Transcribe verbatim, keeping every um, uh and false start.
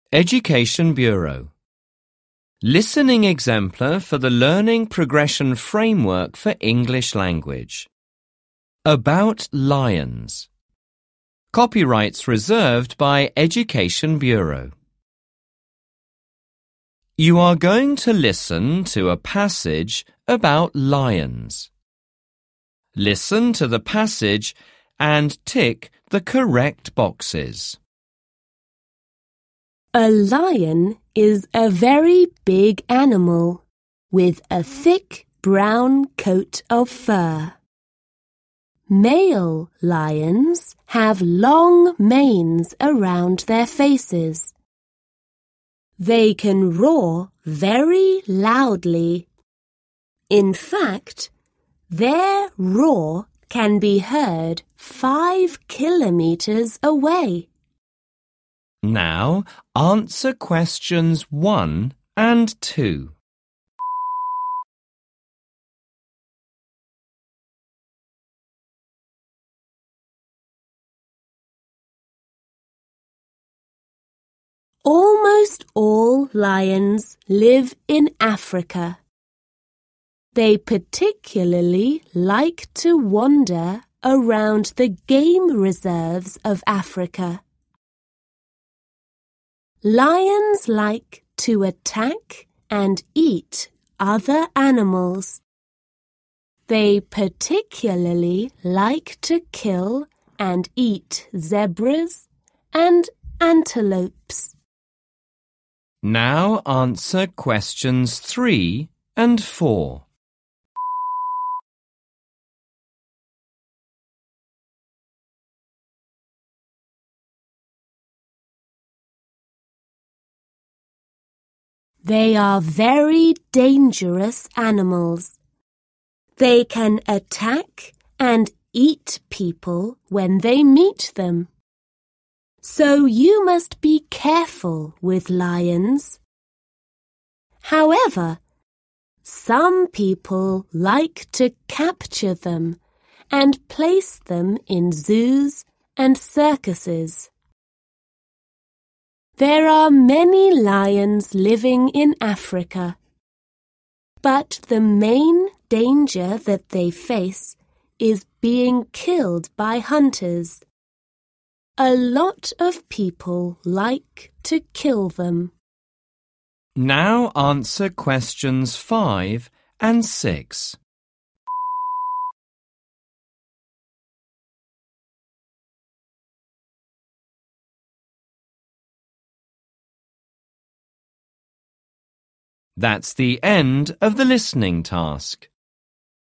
Education Bureau. Listening exemplar for the Learning Progression Framework for English Language. About lions. Copyrights reserved by Education Bureau. You are going to listen to a passage about lions. Listen to the passage and tick the correct boxes. A lion is a very big animal with a thick brown coat of fur. Male lions have long manes around their faces. They can roar very loudly. In fact, their roar can be heard five kilometers away. Now answer questions one and two. Almost all lions live in Africa. They particularly like to wander around the game reserves of Africa. Lions like to attack and eat other animals. They particularly like to kill and eat zebras and antelopes. Now answer questions three and four. They are very dangerous animals. They can attack and eat people when they meet them. So you must be careful with lions. However, some people like to capture them and place them in zoos and circuses. There are many lions living in Africa, but the main danger that they face is being killed by hunters. A lot of people like to kill them. Now answer questions five and six. That's the end of the listening task.